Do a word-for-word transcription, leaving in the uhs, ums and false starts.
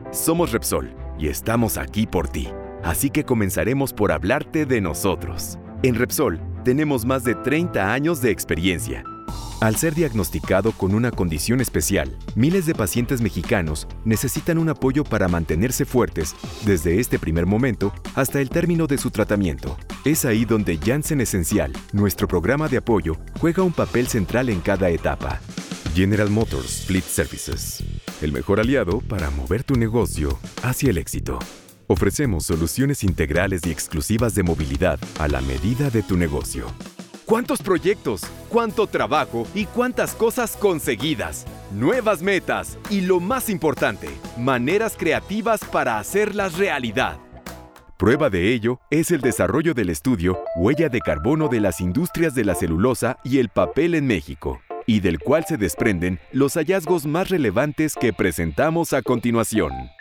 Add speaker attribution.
Speaker 1: Somos Repsol y estamos aquí por ti. Así que comenzaremos por hablarte de nosotros. En Repsol tenemos más de treinta años de experiencia. Al ser diagnosticado con una condición especial, miles de pacientes mexicanos necesitan un apoyo para mantenerse fuertes desde este primer momento hasta el término de su tratamiento. Es ahí donde Janssen Esencial, nuestro programa de apoyo, juega un papel central en cada etapa. General Motors Fleet Services, el mejor aliado para mover tu negocio hacia el éxito. Ofrecemos soluciones integrales y exclusivas de movilidad a la medida de tu negocio. ¿Cuántos proyectos? ¿Cuánto trabajo? ¿Y cuántas cosas conseguidas? Nuevas metas y, lo más importante, maneras creativas para hacerlas realidad. Prueba de ello es el desarrollo del estudio Huella de Carbono de las Industrias de la Celulosa y el Papel en México, y del cual se desprenden los hallazgos más relevantes que presentamos a continuación.